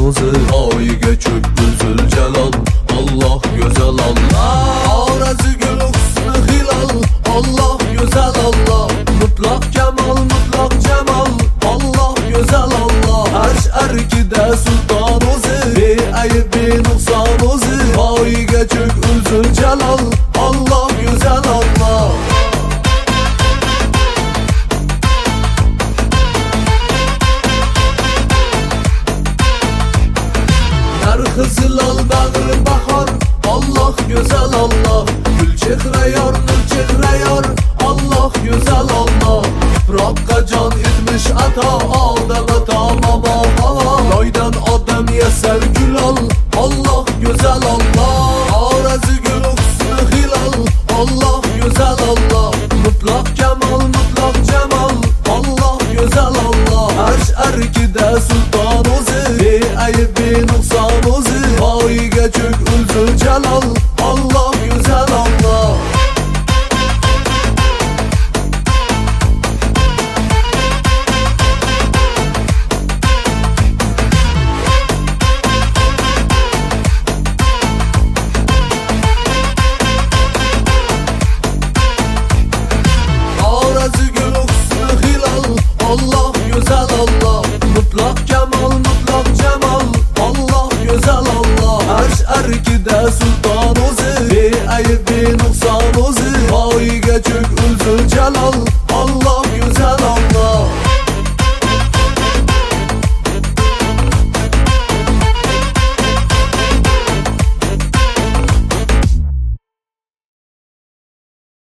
o'zi. Oyiga cho'kdi Zuljalol, Alloh go'zal Alloh. Orasi gul husni hilol, Alloh go'zal Alloh. Mutlaq kamol, mutlaq jamol, Alloh go'zal Alloh. Arsh arkida sulton o'zi, beayb benuqson o'zi. Oyiga cho'kdi Zuljalol, Alloh go'zal Alloh. Qizilol bag'ri bahor, Alloh go'zal Alloh. Gul chehra yor, nur chehra yor, Alloh go'zal Alloh. Tuproqqa jon etmish ato, odam ato momo havo. Loydan odam yasar gulol, Alloh go'zal Alloh. Orasi gul husni hilol, Alloh go'zal Alloh. Mutlaq kamol, mutlaq jamol, Alloh go'zal Alloh. Arsh arkida sulton o'zi, beayb benuqson o'zi. Oyiga cho'kdi Zuljalol, Alloh go'zal Alloh. Orasi gul husni hilol, Alloh go'zal Alloh. Mutlaq kamol, mutlaq jamol, Alloh go'zal Alloh. Arsh arkida sulton